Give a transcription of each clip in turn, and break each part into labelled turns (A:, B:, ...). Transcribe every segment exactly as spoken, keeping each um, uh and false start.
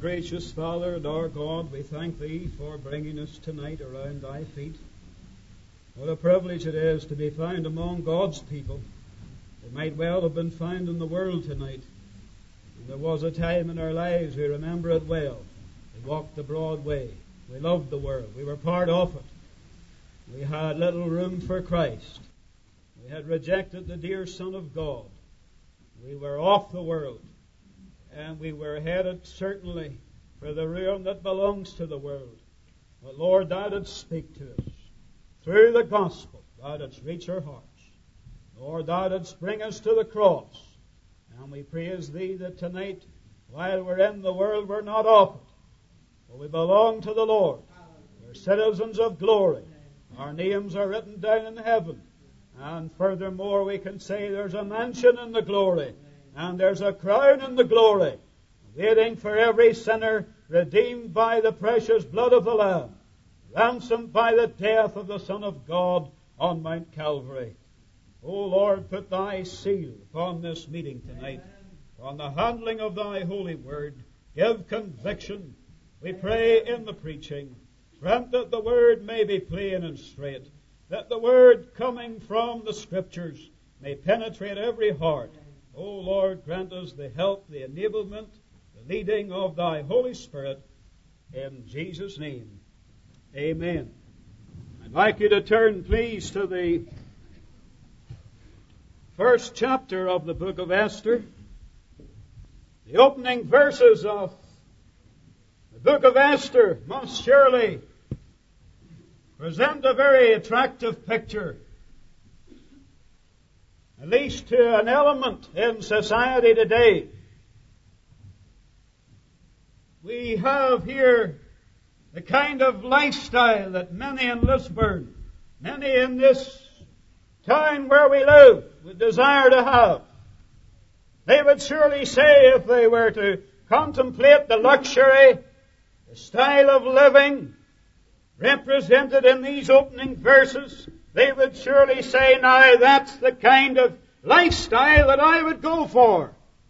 A: gracious Father and our God, we thank Thee for bringing us tonight around Thy feet. What a privilege it is to be found among God's people. We might well have been found in the world tonight. And there was a time in our lives, we remember it well. We walked the broad way. We loved the world. We were part of it. We had little room for Christ. We had rejected the dear Son of God. We were off the world. And we were headed certainly for the ruin that belongs to the world. But Lord, Thou didst speak to us. Through the gospel, Thou didst reach our hearts. Lord, Thou didst bring us to the cross. And we praise Thee that tonight, while we're in the world, we're not of it. For we belong to the Lord. We're citizens of glory. Our names are written down in heaven. And furthermore, we can say there's a mansion in the glory. And there's a crown in the glory, waiting for every sinner redeemed by the precious blood of the Lamb, ransomed by the death of the Son of God on Mount Calvary. O Lord, put Thy seal upon this meeting tonight, on the handling of Thy holy word. Give conviction, we pray, in the preaching. Grant that the word may be plain and straight, that the word coming from the Scriptures may penetrate every heart. O Lord, grant us the help, the enablement, the leading of Thy Holy Spirit. In Jesus' name, amen. I'd like you to turn, please, to the first chapter of the book of Esther. The opening verses of the book of Esther must surely present a very attractive picture, at least to an element in society today. We have here the kind of lifestyle that many in Lisburn, many in this town where we live, would desire to have. They would surely say, if they were to contemplate the luxury, the style of living represented in these opening verses, they would surely say, now that's the kind of lifestyle that I would go for.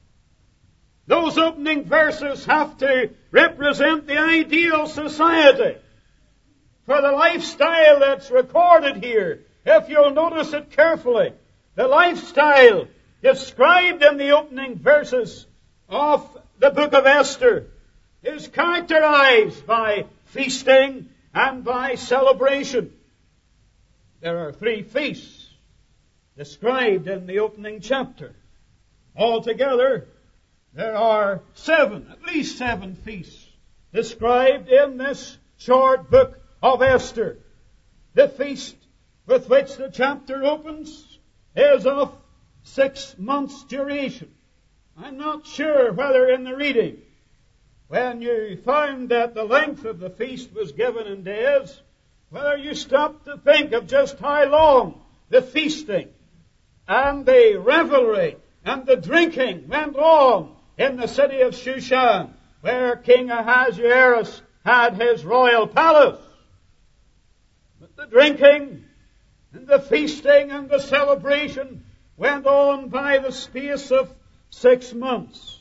A: Those opening verses have to represent the ideal society. For the lifestyle that's recorded here, if you'll notice it carefully, the lifestyle described in the opening verses of the book of Esther is characterized by feasting and by celebration. There are three feasts described in the opening chapter. Altogether, there are seven, at least seven feasts described in this short book of Esther. The feast with which the chapter opens is of six months' duration. I'm not sure whether in the reading, when you found that the length of the feast was given in days, whether you stopped to think of just how long the feasting and the revelry and the drinking went on in the city of Shushan, where King Ahasuerus had his royal palace. But the drinking and the feasting and the celebration went on by the space of six months.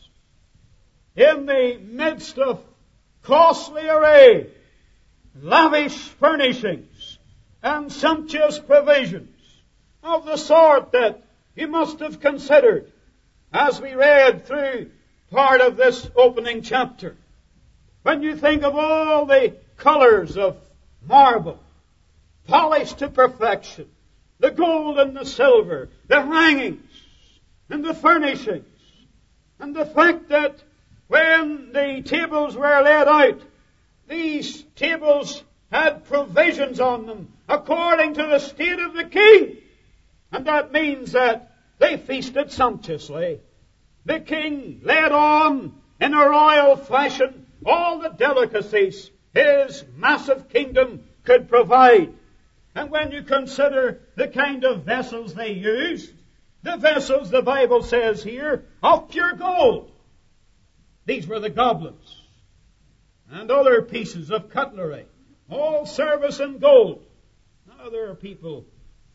A: In the midst of costly array, lavish furnishings, and sumptuous provisions of the sort that you must have considered as we read through part of this opening chapter. When you think of all the colors of marble, polished to perfection, the gold and the silver, the hangings and the furnishings, and the fact that when the tables were laid out, these tables had provisions on them according to the state of the king. And that means that they feasted sumptuously. The king laid on in a royal fashion all the delicacies his massive kingdom could provide. And when you consider the kind of vessels they used, the vessels, the Bible says here, of pure gold. These were the goblets and other pieces of cutlery, all service in gold. Now there are people,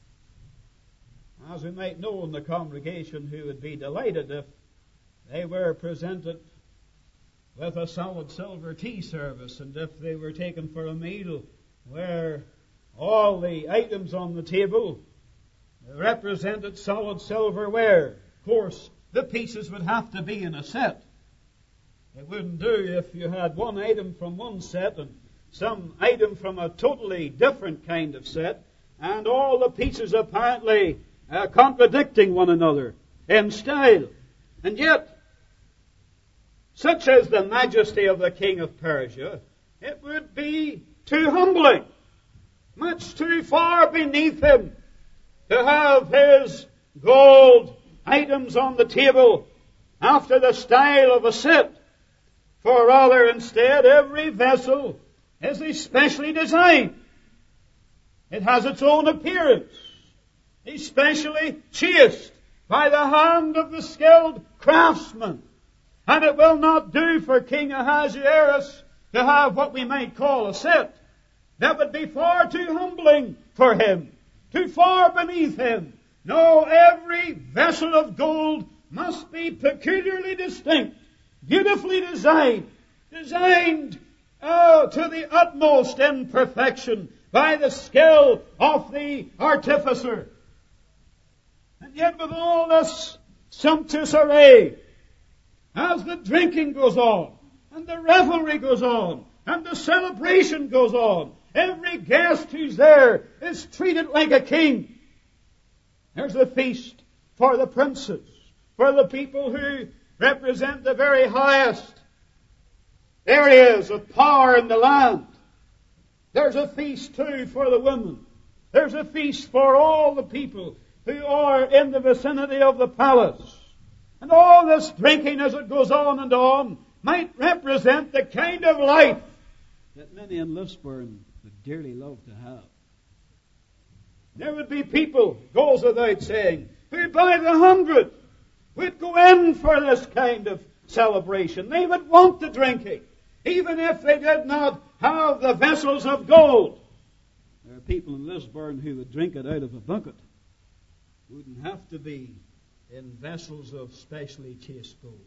A: as we might know in the congregation, who would be delighted if they were presented with a solid silver tea service, and if they were taken for a meal where all the items on the table represented solid silverware, of course, the pieces would have to be in a set. It wouldn't do if you had one item from one set and some item from a totally different kind of set, and all the pieces apparently uh, contradicting one another in style. And yet, such is the majesty of the king of Persia, it would be too humbling, much too far beneath him, to have his gold items on the table after the style of a set. For rather, instead, every vessel is especially designed. It has its own appearance, especially chased by the hand of the skilled craftsman. And it will not do for King Ahasuerus to have what we might call a set. That would be far too humbling for him, too far beneath him. No, every vessel of gold must be peculiarly distinct, beautifully designed, designed oh, to the utmost in perfection by the skill of the artificer. And yet with all this sumptuous array, as the drinking goes on, and the revelry goes on, and the celebration goes on, every guest who's there is treated like a king. There's a feast for the princes, for the people who represent the very highest areas of power in the land. There's a feast too for the women. There's a feast for all the people who are in the vicinity of the palace. And all this drinking as it goes on and on might represent the kind of life that many in Lisburn would dearly love to have. There would be people, goes without saying, who by the hundred would go in for this kind of celebration. They would want the drinking, even if they did not have the vessels of gold. There are people in Lisburn who would drink it out of a bucket. It wouldn't have to be in vessels of specially chased gold.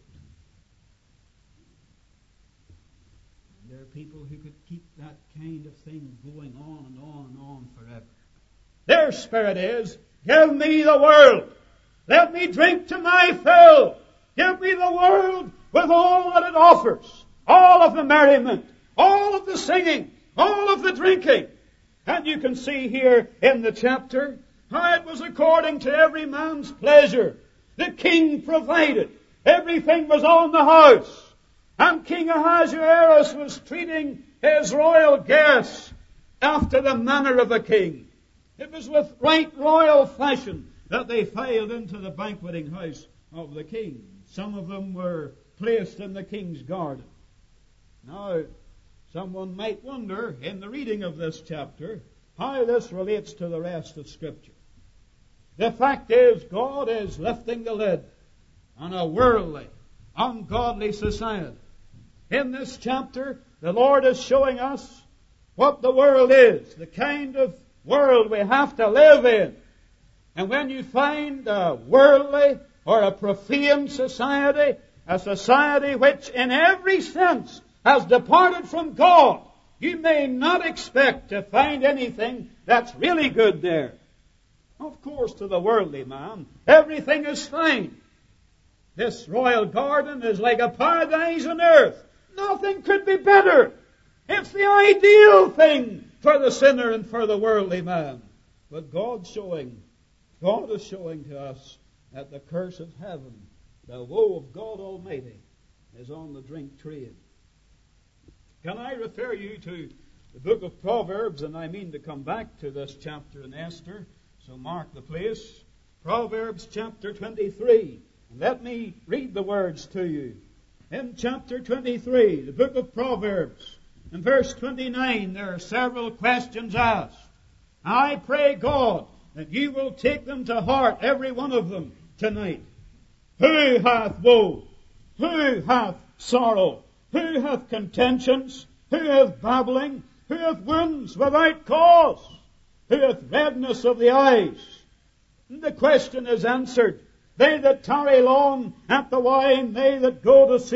A: And there are people who could keep that kind of thing going on and on and on forever. Their spirit is, give me the world. Let me drink to my fill. Give me the world with all that it offers. All of the merriment, all of the singing, all of the drinking. And you can see here in the chapter how it was according to every man's pleasure. The king provided. Everything was on the house. And King Ahasuerus was treating his royal guests after the manner of a king. It was with right royal fashion that they filed into the banqueting house of the king. Some of them were placed in the king's garden. Now, someone might wonder in the reading of this chapter how this relates to the rest of Scripture. The fact is, God is lifting the lid on a worldly, ungodly society. In this chapter, the Lord is showing us what the world is, the kind of world we have to live in. And when you find a worldly or a profane society, a society which in every sense has departed from God, you may not expect to find anything that's really good there. Of course, to the worldly man, everything is fine. This royal garden is like a paradise on earth. Nothing could be better. It's the ideal thing for the sinner and for the worldly man. But God's showing, God is showing to us that the curse of heaven, the woe of God Almighty, is on the drink train. Can I refer you to the book of Proverbs, and I mean to come back to this chapter in Esther, so mark the place. Proverbs chapter twenty-three. And let me read the words to you. In chapter twenty-three, the book of Proverbs, in verse twenty-nine, there are several questions asked. I pray God that you will take them to heart, every one of them, tonight. Who hath woe? Who hath sorrow? Who hath contentions? Who hath babbling? Who hath wounds without cause? Who hath redness of the eyes? And the question is answered. They that tarry long at the wine, they that go to seek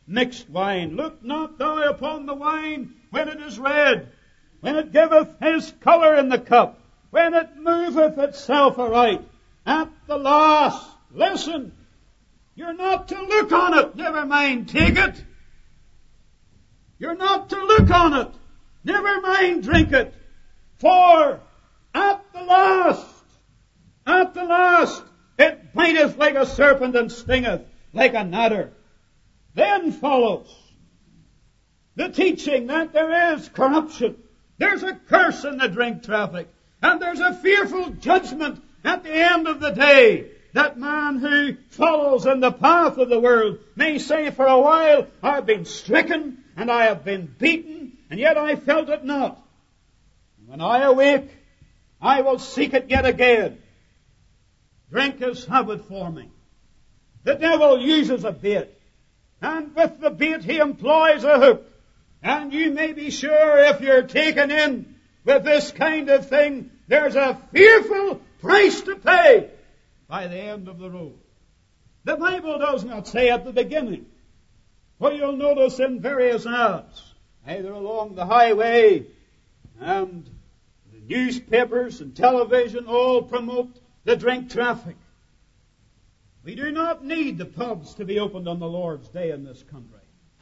A: mixed wine. Look not thou upon the wine when it is red, when it giveth his colour in the cup, when it moveth itself aright. At the last, listen, you're not to look on it, never mind take it. You're not to look on it, never mind drink it. For at the last, at the last, it biteth like a serpent and stingeth like an adder. Then follows the teaching that there is corruption. There's a curse in the drink traffic. And there's a fearful judgment at the end of the day. That man who follows in the path of the world may say for a while, I've been stricken and I have been beaten, and yet I felt it not. When I awake, I will seek it yet again. Drink is habit forming. The devil uses a bait. And with the bait he employs a hook. And you may be sure if you're taken in with this kind of thing, there's a fearful price to pay by the end of the road. The Bible does not say at the beginning. For you'll notice in various ads, either along the highway and the newspapers and television all promote the drink traffic. We do not need the pubs to be opened on the Lord's Day in this country.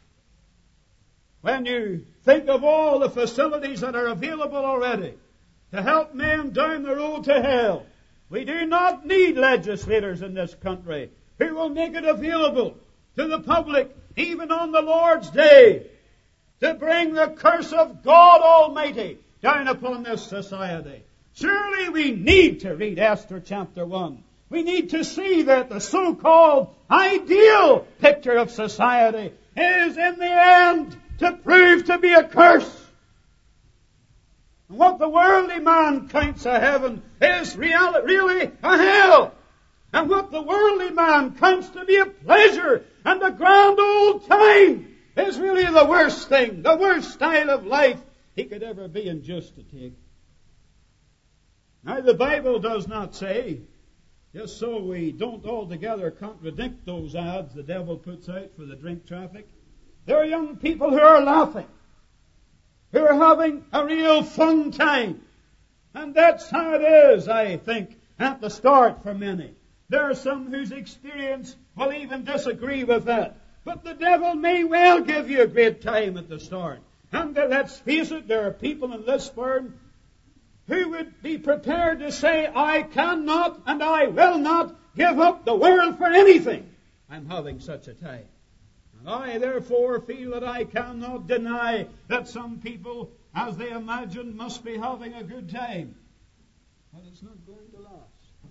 A: When you think of all the facilities that are available already to help men down the road to hell, we do not need legislators in this country who will make it available to the public, even on the Lord's Day, to bring the curse of God Almighty down upon this society. Surely we need to read Esther chapter one. We need to see that the so-called ideal picture of society is in the end to prove to be a curse. And what the worldly man counts a heaven is real, really a hell. And what the worldly man counts to be a pleasure and a grand old time is really the worst thing, the worst style of life he could ever be induced to take. Now the Bible does not say, just so we don't altogether contradict those ads the devil puts out for the drink traffic, there are young people who are laughing, who are having a real fun time. And that's how it is, I think, at the start for many. There are some whose experience will even disagree with that. But the devil may well give you a great time at the start. And uh, let's face it, there are people in Lisburn who would be prepared to say, I cannot and I will not give up the world for anything. I'm having such a time. And I therefore feel that I cannot deny that some people, as they imagine, must be having a good time. But it's not going to last.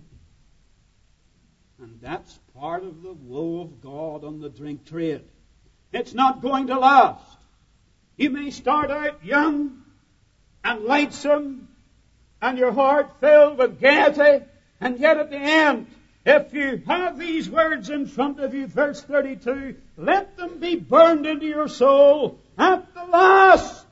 A: And that's part of the woe of God on the drink trade. It's not going to last. You may start out young and lightsome and your heart filled with gaiety, and yet at the end, if you have these words in front of you, verse thirty-two, let them be burned into your soul at the last.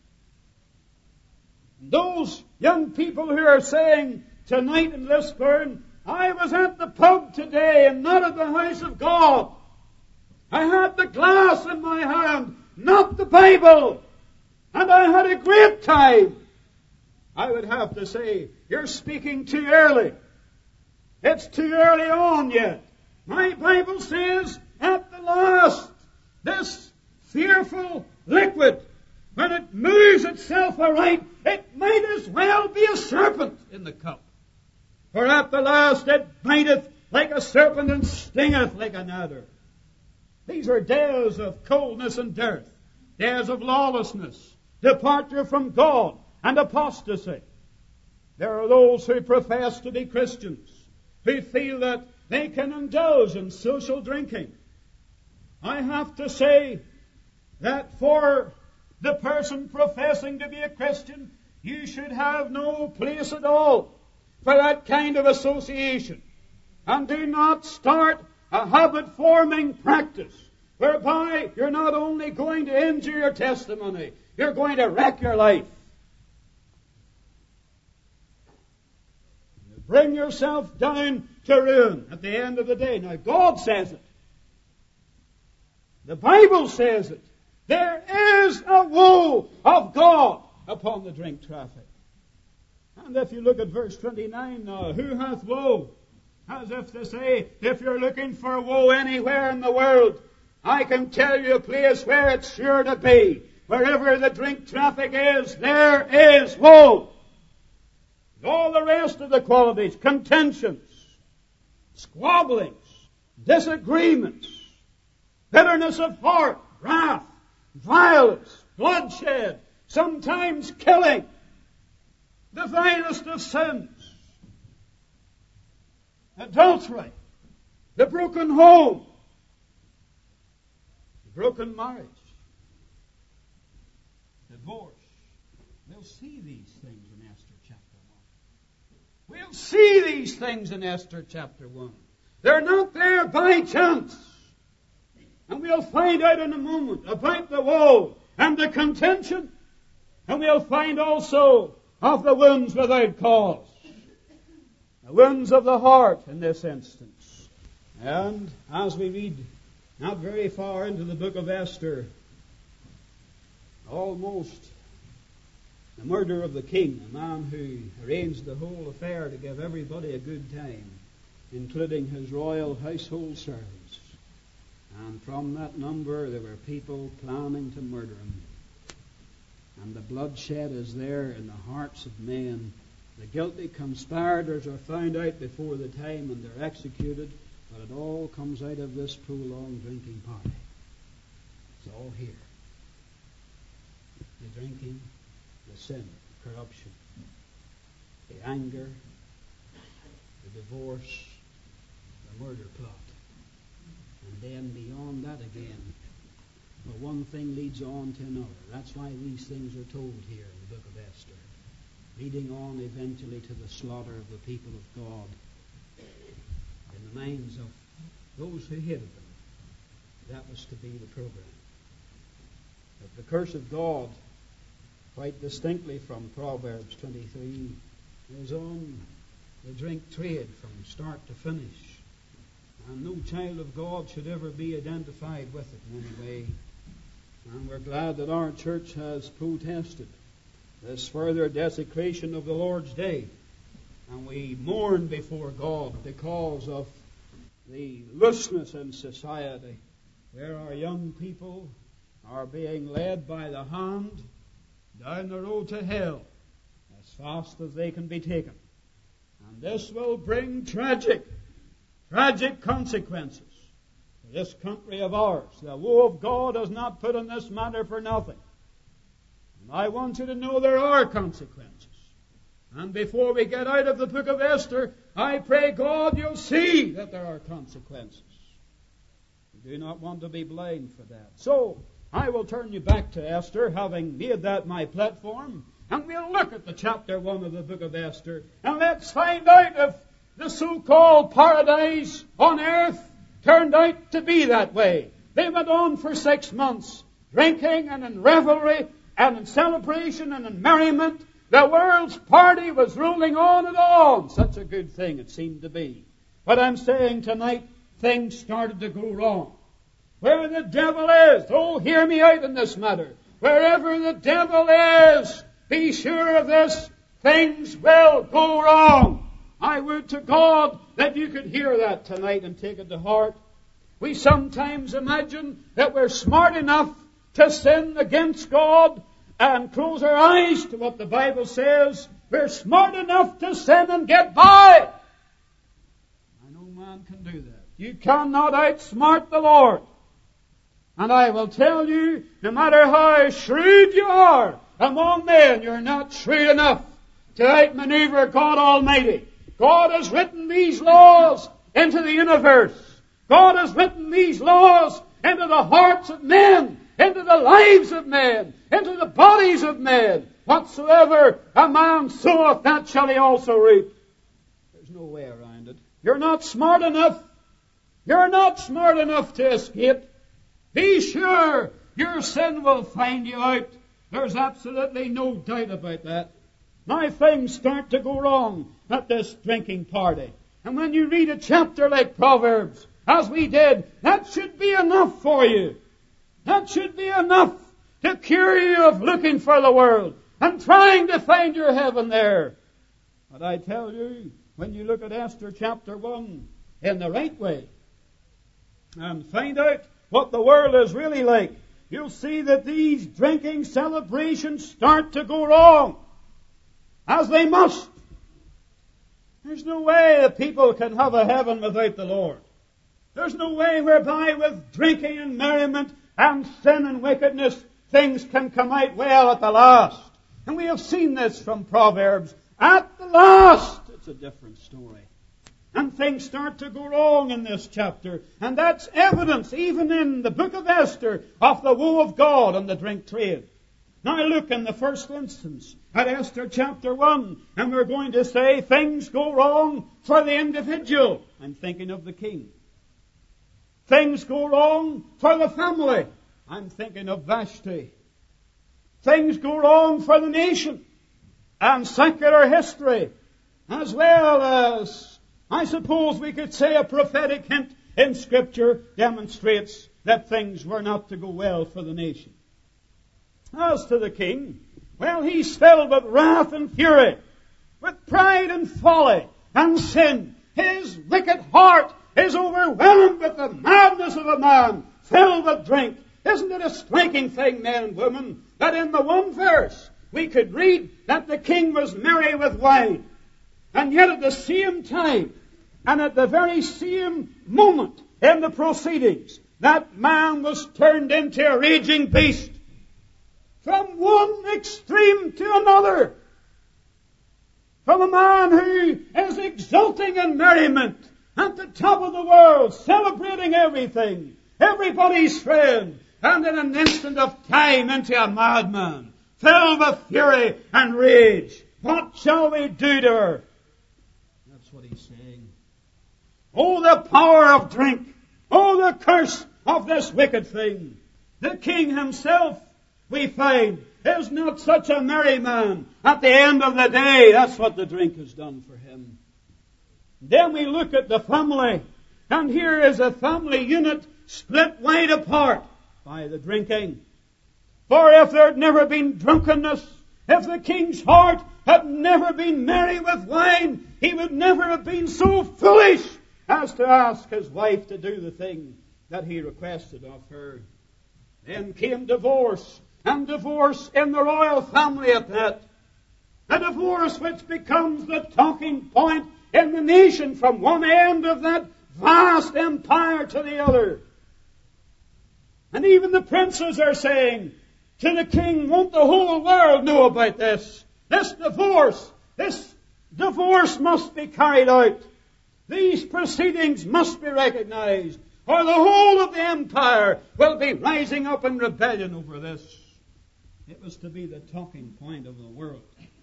A: Those young people who are saying tonight in Lisburn, I was at the pub today and not at the house of God. I had the glass in my hand, not the Bible. And I had a great time. I would have to say, you're speaking too early. It's too early on yet. My Bible says, at the last, this fearful liquid, when it moves itself aright, it might as well be a serpent in the cup. For at the last it biteth like a serpent and stingeth like an adder. These are days of coldness and dearth, days of lawlessness, departure from God, and apostasy. There are those who profess to be Christians, who feel that they can indulge in social drinking. I have to say that for the person professing to be a Christian, you should have no place at all for that kind of association. And do not start a habit-forming practice whereby you're not only going to injure your testimony, you're going to wreck your life. You bring yourself down to ruin at the end of the day. Now, God says it. The Bible says it. There is a woe of God upon the drink traffic. And if you look at verse twenty-nine now, who hath woe? As if to say, if you're looking for woe anywhere in the world, I can tell you a place where it's sure to be. Wherever the drink traffic is, there is woe. All the rest of the qualities, contentions, squabblings, disagreements, bitterness of heart, wrath, violence, bloodshed, sometimes killing, the vilest of sins, adultery, the broken home, the broken marriage, divorce. We'll see these things in Esther chapter one. We'll see these things in Esther chapter one. They're not there by chance. And we'll find out in a moment about the woe and the contention. And we'll find also of the wounds without cause. The wounds of the heart in this instance. And as we read not very far into the book of Esther, almost the murder of the king, a man who arranged the whole affair to give everybody a good time, including his royal household servants. And from that number there were people planning to murder him. And the bloodshed is there in the hearts of men. The guilty conspirators are found out before the time and they're executed, but it all comes out of this prolonged drinking party. It's all here. The drinking, the sin, corruption, the anger, the divorce, the murder plot. And then beyond that again, well, one thing leads on to another. That's why these things are told here in the book of Esther, leading on eventually to the slaughter of the people of God in the minds of those who hated them. That was to be the program. But the curse of God, quite distinctly from Proverbs twenty-three, is on the drink trade from start to finish. And no child of God should ever be identified with it in any way. And we're glad that our church has protested this further desecration of the Lord's day. And we mourn before God because of the looseness in society, where our young people are being led by the hand down the road to hell as fast as they can be taken. And this will bring tragic Tragic consequences for this country of ours. The woe of God is not put in this matter for nothing. And I want you to know there are consequences. And before we get out of the book of Esther, I pray God you'll see that there are consequences. We do not want to be blamed for that. So, I will turn you back to Esther, having made that my platform, and we'll look at the chapter one of the book of Esther, and let's find out if the so-called paradise on earth turned out to be that way. They went on for six months, drinking and in revelry and in celebration and in merriment. The world's party was rolling on and on. Such a good thing it seemed to be. But I'm saying tonight, things started to go wrong. Where the devil is, oh, hear me out in this matter. Wherever the devil is, be sure of this, things will go wrong. I would to God that you could hear that tonight and take it to heart. We sometimes imagine that we're smart enough to sin against God and close our eyes to what the Bible says. We're smart enough to sin and get by. And no man can do that. You cannot outsmart the Lord. And I will tell you, no matter how shrewd you are among men, you're not shrewd enough to outmaneuver God Almighty. God has written these laws into the universe. God has written these laws into the hearts of men, into the lives of men, into the bodies of men. Whatsoever a man soweth, that shall he also reap. There's no way around it. You're not smart enough. You're not smart enough to escape. Be sure your sin will find you out. There's absolutely no doubt about that. Now things start to go wrong at this drinking party. And when you read a chapter like Proverbs, as we did, that should be enough for you That should be enough to cure you of looking for the world and trying to find your heaven there. But I tell you, when you look at Esther chapter one in the right way and find out what the world is really like, you'll see that these drinking celebrations start to go wrong, as they must. There's no way that people can have a heaven without the Lord. There's no way whereby with drinking and merriment and sin and wickedness things can come out well at the last. And we have seen this from Proverbs. At the last, it's a different story. And things start to go wrong in this chapter. And that's evidence, even in the book of Esther, of the woe of God on the drink trade. Now look in the first instance at Esther chapter one, and we're going to say things go wrong for the individual. I'm thinking of the king. Things go wrong for the family. I'm thinking of Vashti. Things go wrong for the nation and secular history, as well as, I suppose we could say, a prophetic hint in Scripture demonstrates that things were not to go well for the nation. As to the king, well, he's filled with wrath and fury, with pride and folly and sin. His wicked heart is overwhelmed with the madness of a man filled with drink. Isn't it a striking thing, men and women, that in the one verse we could read that the king was merry with wine, and yet at the same time, and at the very same moment in the proceedings, that man was turned into a raging beast. From one extreme to another. From a man who is exulting in merriment at the top of the world, celebrating everything, everybody's friend, and in an instant of time into a madman, filled with fury and rage. What shall we do to her? That's what he's saying. Oh, the power of drink! Oh, the curse of this wicked thing! The king himself, we find, is not such a merry man. At the end of the day, that's what the drink has done for him. Then we look at the family, and here is a family unit split wide apart by the drinking. For if there had never been drunkenness, if the king's heart had never been merry with wine, he would never have been so foolish as to ask his wife to do the thing that he requested of her. Then came divorce, and divorce in the royal family at that. A divorce which becomes the talking point in the nation from one end of that vast empire to the other. And even the princes are saying to the king, won't the whole world know about this? This divorce, this divorce must be carried out. These proceedings must be recognized, or the whole of the empire will be rising up in rebellion over this. It was to be the talking point of the world.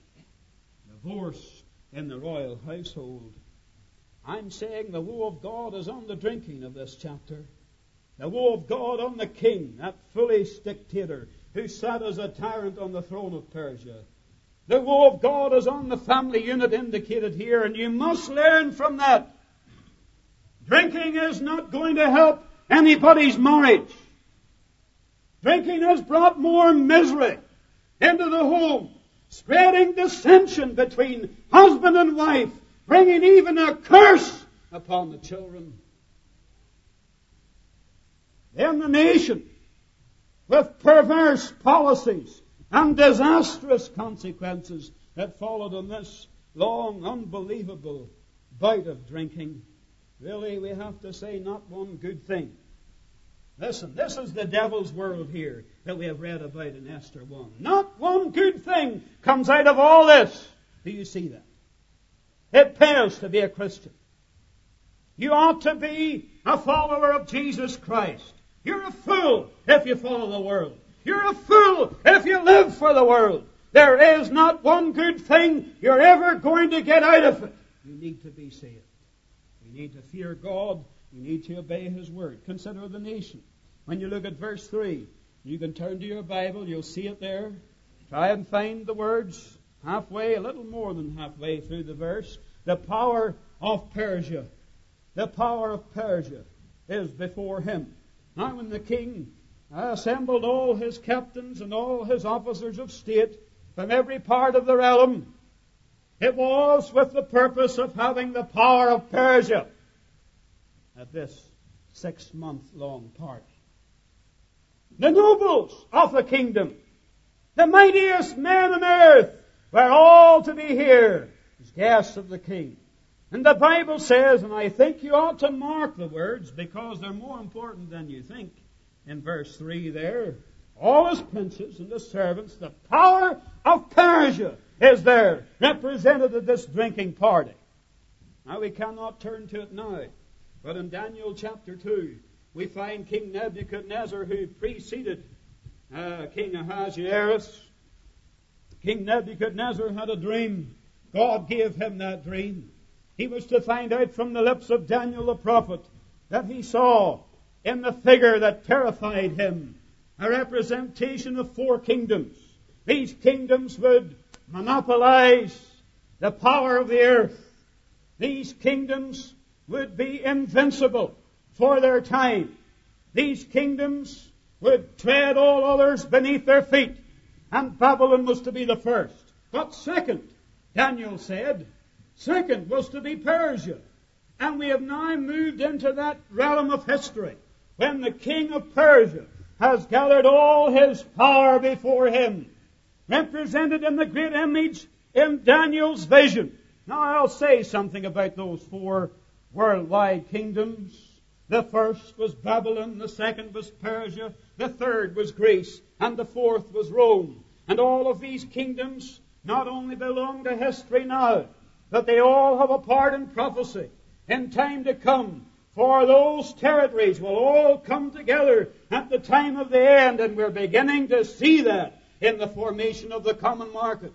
A: Divorce in the royal household. I'm saying the woe of God is on the drinking of this chapter. The woe of God on the king, that foolish dictator who sat as a tyrant on the throne of Persia. The woe of God is on the family unit indicated here, and you must learn from that. Drinking is not going to help anybody's marriage. Drinking has brought more misery into the home, spreading dissension between husband and wife, bringing even a curse upon the children. Then the nation, with perverse policies and disastrous consequences that followed on this long, unbelievable bout of drinking. Really, we have to say not one good thing. Listen, this is the devil's world here that we have read about in Esther one. Not one good thing comes out of all this. Do you see that? It pays to be a Christian. You ought to be a follower of Jesus Christ. You're a fool if you follow the world. You're a fool if you live for the world. There is not one good thing you're ever going to get out of it. You need to be saved. You need to fear God. You need to obey His word. Consider the nation. When you look at verse three, you can turn to your Bible. You'll see it there. Try and find the words halfway, a little more than halfway through the verse. The power of Persia. The power of Persia is before him. Now when the king assembled all his captains and all his officers of state from every part of the realm. It was with the purpose of having the power of Persia at this six-month-long party. The nobles of the kingdom, the mightiest men on earth, were all to be here as guests of the king. And the Bible says, and I think you ought to mark the words because they're more important than you think, in verse three there, all his princes and his servants, the power of Persia is there, represented at this drinking party. Now we cannot turn to it now, but in Daniel chapter two, we find King Nebuchadnezzar, who preceded uh, King Ahasuerus. King Nebuchadnezzar had a dream. God gave him that dream. He was to find out from the lips of Daniel the prophet that he saw in the figure that terrified him a representation of four kingdoms. These kingdoms would monopolize the power of the earth. These kingdoms would be invincible for their time. These kingdoms would tread all others beneath their feet. And Babylon was to be the first. But second, Daniel said, second was to be Persia. And we have now moved into that realm of history when the king of Persia has gathered all his power before him, represented in the great image in Daniel's vision. Now I'll say something about those four worldwide kingdoms. The first was Babylon, the second was Persia, the third was Greece, and the fourth was Rome. And all of these kingdoms not only belong to history now, but they all have a part in prophecy in time to come. For those territories will all come together at the time of the end, and we're beginning to see that in the formation of the common market.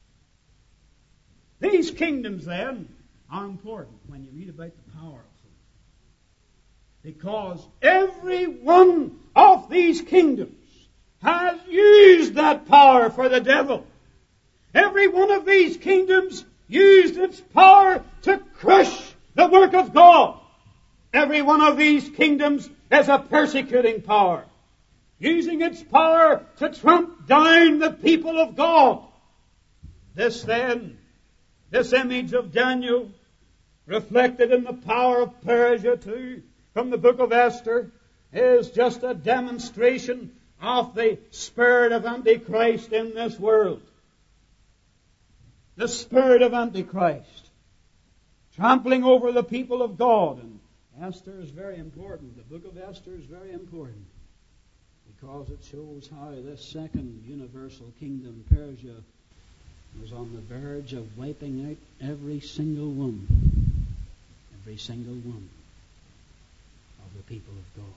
A: These kingdoms, then, are important when you read about the power of them. Because every one of these kingdoms has used that power for the devil. Every one of these kingdoms used its power to crush the work of God. Every one of these kingdoms is a persecuting power, using its power to tramp down the people of God. This then, this image of Daniel, reflected in the power of Persia too, from the book of Esther, is just a demonstration of the spirit of Antichrist in this world. The spirit of Antichrist, trampling over the people of God. And Esther is very important. The book of Esther is very important because it shows how this second universal kingdom, Persia, was on the verge of wiping out every single one, every single one of the people of God.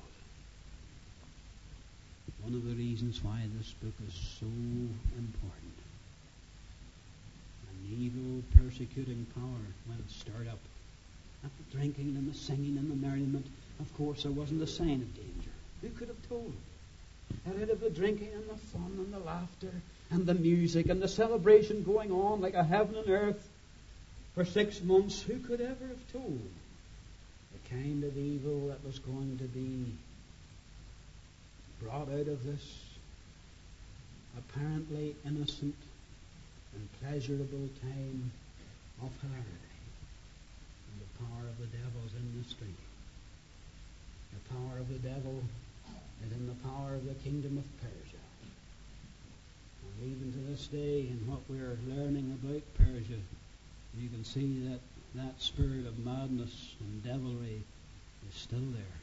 A: One of the reasons why this book is so important. An evil, persecuting power, when it stirred up, at the drinking and the singing and the merriment, of course there wasn't a sign of danger. Who could have told? And out of the drinking and the fun and the laughter and the music and the celebration going on like a heaven and earth for six months, who could ever have told the kind of evil that was going to be brought out of this apparently innocent and pleasurable time of hilarity? The power of the devil is in this drinking. The power of the devil is in the power of the kingdom of Persia. And even to this day, in what we're learning about Persia, you can see that that spirit of madness and devilry is still there.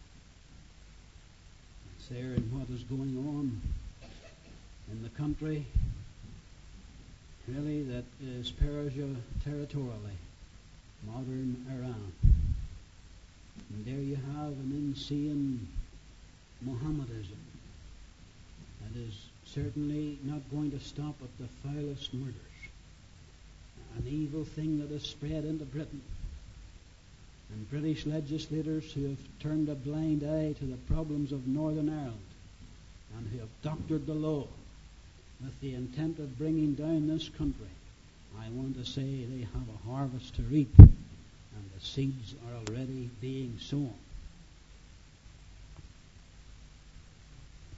A: It's there in what is going on in the country, really, that is Persia territorially. Modern Iran. And there you have an insane Mohammedanism that is certainly not going to stop at the foulest murders. An evil thing that has spread into Britain. And British legislators who have turned a blind eye to the problems of Northern Ireland and who have doctored the law with the intent of bringing down this country. I want to say they have a harvest to reap, and the seeds are already being sown.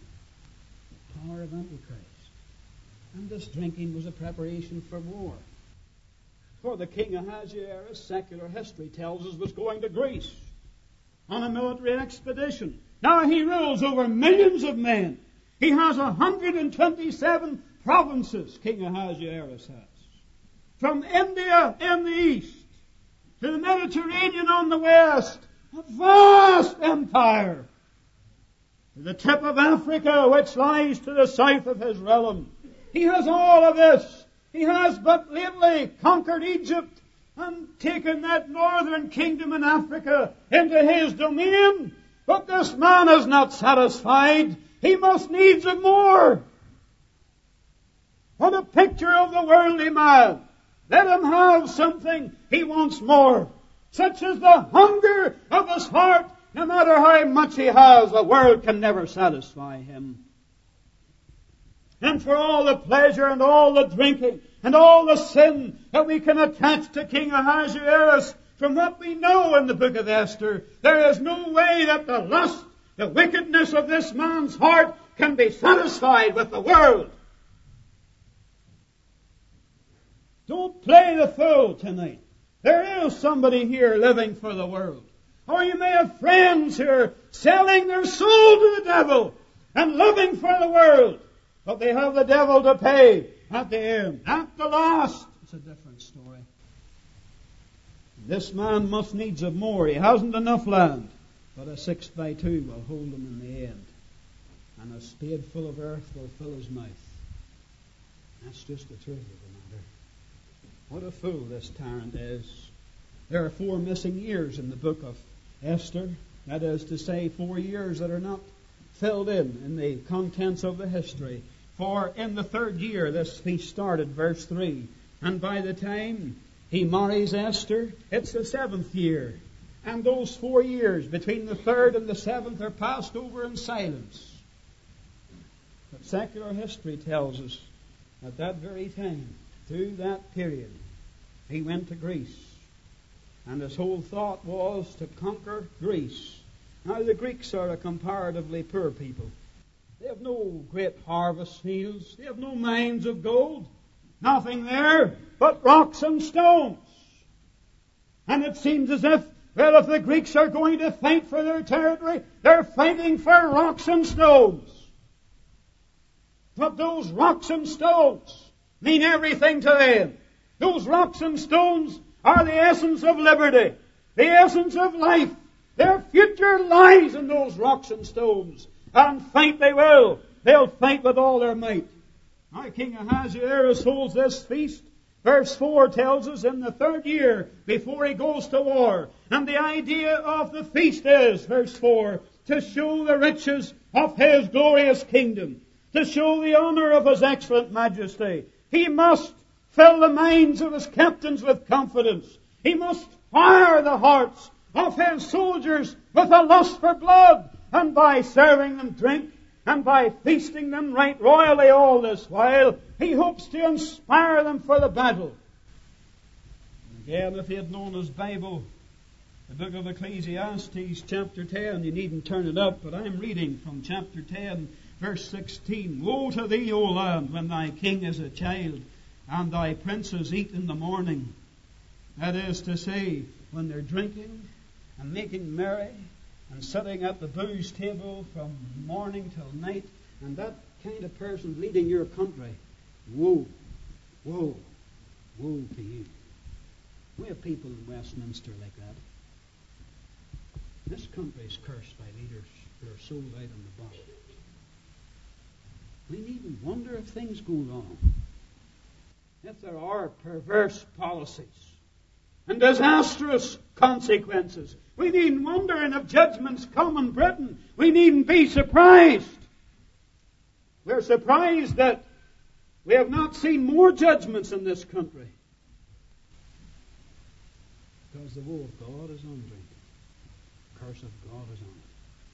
A: power of Antichrist. And this drinking was a preparation for war. For the king Ahasuerus, secular history tells us, was going to Greece on a military expedition. Now he rules over millions of men. He has one hundred twenty-seven provinces, King Ahasuerus has. From India in the east to the Mediterranean on the west, a vast empire. To the tip of Africa, which lies to the south of his realm. He has all of this. He has but lately conquered Egypt and taken that northern kingdom in Africa into his domain. But this man is not satisfied. He must needs have more. What a picture of the worldly man. Let him have something. He wants more. Such is the hunger of his heart. No matter how much he has, the world can never satisfy him. And for all the pleasure and all the drinking and all the sin that we can attach to King Ahasuerus, from what we know in the book of Esther, there is no way that the lust, the wickedness of this man's heart can be satisfied with the world. Don't play the fool tonight. There is somebody here living for the world. Or you may have friends who are selling their soul to the devil and living for the world. But they have the devil to pay at the end. At the last, it's a different story. This man must needs have more. He hasn't enough land. But a six by two will hold him in the end. And a spade full of earth will fill his mouth. That's just the truth of the matter. What a fool this tyrant is. There are four missing years in the book of Esther. That is to say, four years that are not filled in in the contents of the history. For in the third year this feast started, verse three. And by the time he marries Esther, it's the seventh year. And those four years between the third and the seventh are passed over in silence. But secular history tells us at that very time, through that period, he went to Greece. And his whole thought was to conquer Greece. Now the Greeks are a comparatively poor people. They have no great harvest fields. They have no mines of gold. Nothing there but rocks and stones. And it seems as if, well, if the Greeks are going to fight for their territory, they're fighting for rocks and stones. But those rocks and stones mean everything to them. Those rocks and stones are the essence of liberty, the essence of life. Their future lies in those rocks and stones. And fight they will. They'll fight with all their might. Now King Ahasuerus holds this feast. Verse four tells us in the third year before he goes to war. And the idea of the feast is, verse four, to show the riches of his glorious kingdom, to show the honor of his excellent majesty. He must fill the minds of his captains with confidence. He must fire the hearts of his soldiers with a lust for blood. And by serving them drink, and by feasting them right royally all this while, he hopes to inspire them for the battle. And again, if he had known his Bible, the book of Ecclesiastes, chapter ten, you needn't turn it up, but I'm reading from chapter ten, verse sixteen. Woe to thee, O land, when thy king is a child, and thy princes eat in the morning. That is to say, when they're drinking and making merry, and sitting at the booze table from morning till night, and that kind of person leading your country. Woe, woe, woe to you. We have people in Westminster like that. This country is cursed by leaders who are sold out on the bottom. We needn't wonder if things go wrong. If there are perverse policies and disastrous consequences, we needn't wonder, and if judgments come in Britain, we needn't be surprised. We're surprised that we have not seen more judgments in this country. Because the woe of God is on drink. The curse of God is on it.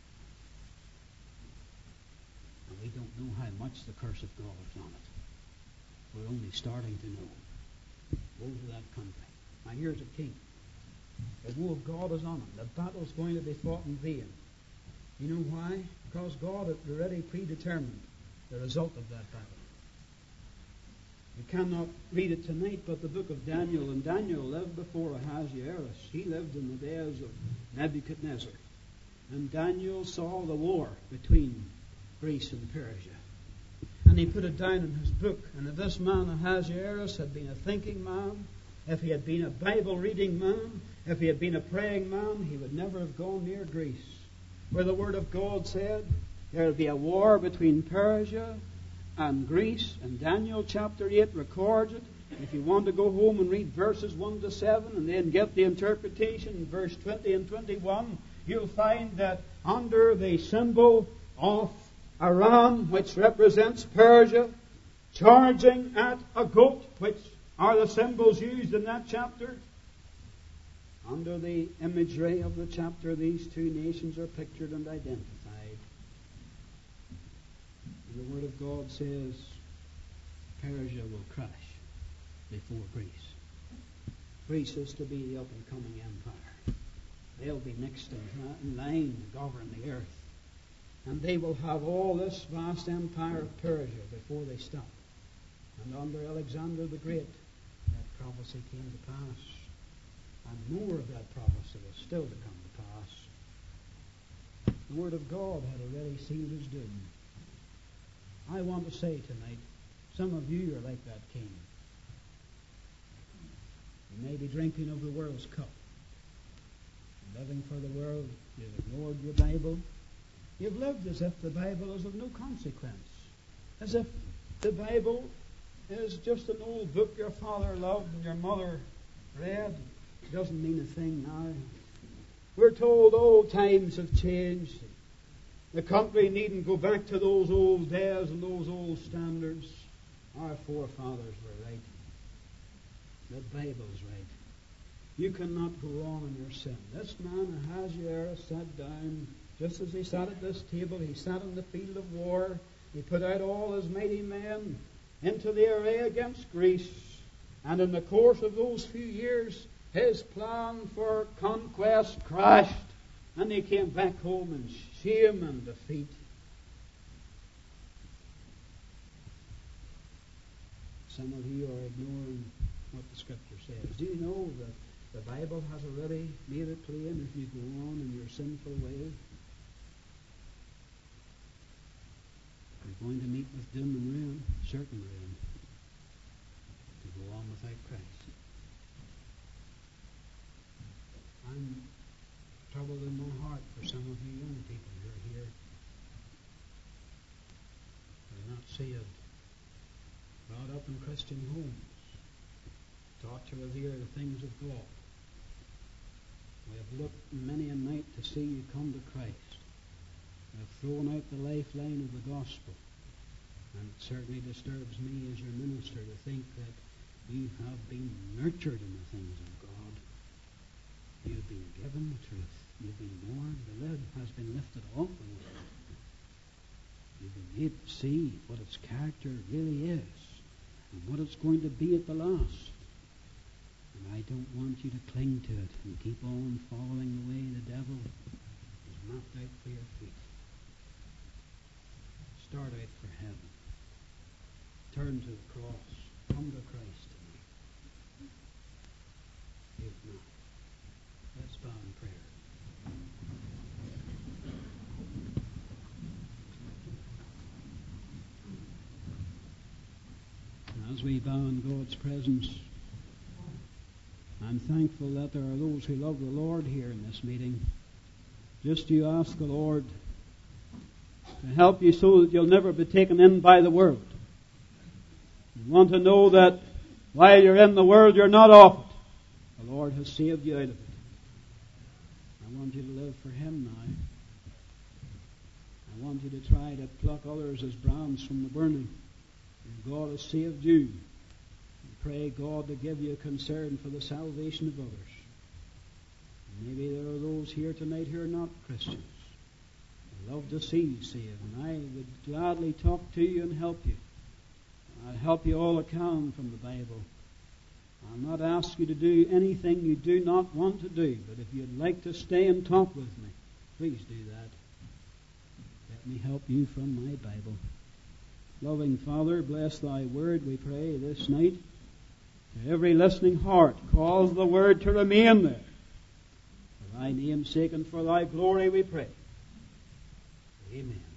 A: And we don't know how much the curse of God is on it. We're only starting to know. Woe to that country. Now here's a king. The woe of God is on him. The battle's going to be fought in vain. You know why? Because God had already predetermined the result of that battle. We cannot read it tonight, but the book of Daniel, and Daniel lived before Ahasuerus. He lived in the days of Nebuchadnezzar. And Daniel saw the war between Greece and Persia. And he put it down in his book. And if this man Ahasuerus had been a thinking man, if he had been a Bible-reading man, if he had been a praying man, he would never have gone near Greece, where the Word of God said there will be a war between Persia and Greece. And Daniel chapter eight records it. If you want to go home and read verses one to seven and then get the interpretation in verse twenty and twenty-one, you'll find that under the symbol of Iran, which represents Persia, charging at a goat, which are the symbols used in that chapter, under the imagery of the chapter, these two nations are pictured and identified. And the Word of God says Persia will crash before Greece. Greece is to be the up-and-coming empire. They'll be next in line to govern the earth. And they will have all this vast empire of Persia before they stop. And under Alexander the Great, that prophecy came to pass. And more of that prophecy is still to come to pass. The Word of God had already sealed his doom. I want to say tonight, some of you are like that king. You may be drinking of the world's cup, living for the world. You've ignored your Bible. You've lived as if the Bible is of no consequence, as if the Bible is just an old book your father loved and your mother read. It doesn't mean a thing now. We're told old times have changed. The country needn't go back to those old days and those old standards. Our forefathers were right. The Bible's right. You cannot go on in your sin. This man Ahasuerus sat down, just as he sat at this table. He sat in the field of war. He put out all his mighty men into the array against Greece. And in the course of those few years, his plan for conquest crashed. And he came back home in shame and defeat. Some of you are ignoring what the Scripture says. Do you know that the Bible has already made it plain if you go on in your sinful way, you're going to meet with doom and ruin, certain ruin, to go on without Christ. I'm troubled in my heart for some of you young people who are here who are not saved, brought up in Christian homes, taught to revere the things of God. We have looked many a night to see you come to Christ. We have thrown out the lifeline of the gospel. And it certainly disturbs me as your minister to think that you have been nurtured in the things of God. You've been given the truth. You've been born. The lid has been lifted off the world. You've been made to see what its character really is and what it's going to be at the last. And I don't want you to cling to it and keep on following the way the devil has mapped out for your feet. Start out for heaven. Turn to the cross. Come to Christ tonight. If not, let's bow in prayer. And as we bow in God's presence, I'm thankful that there are those who love the Lord here in this meeting. Just you ask the Lord to help you so that you'll never be taken in by the world. You want to know that while you're in the world, you're not of it. The Lord has saved you out of it. I want you to live for Him now. I want you to try to pluck others as brands from the burning. And God has saved you. Pray God to give you a concern for the salvation of others. Maybe there are those here tonight who are not Christians. I love to see you saved, and I would gladly talk to you and help you. I'll help you all I can from the Bible. I'll not ask you to do anything you do not want to do, but if you'd like to stay and talk with me, please do that. Let me help you from my Bible. Loving Father, bless Thy word, we pray, this night. To every listening heart, cause the word to remain there. For Thy name's sake and for Thy glory, we pray. Amen.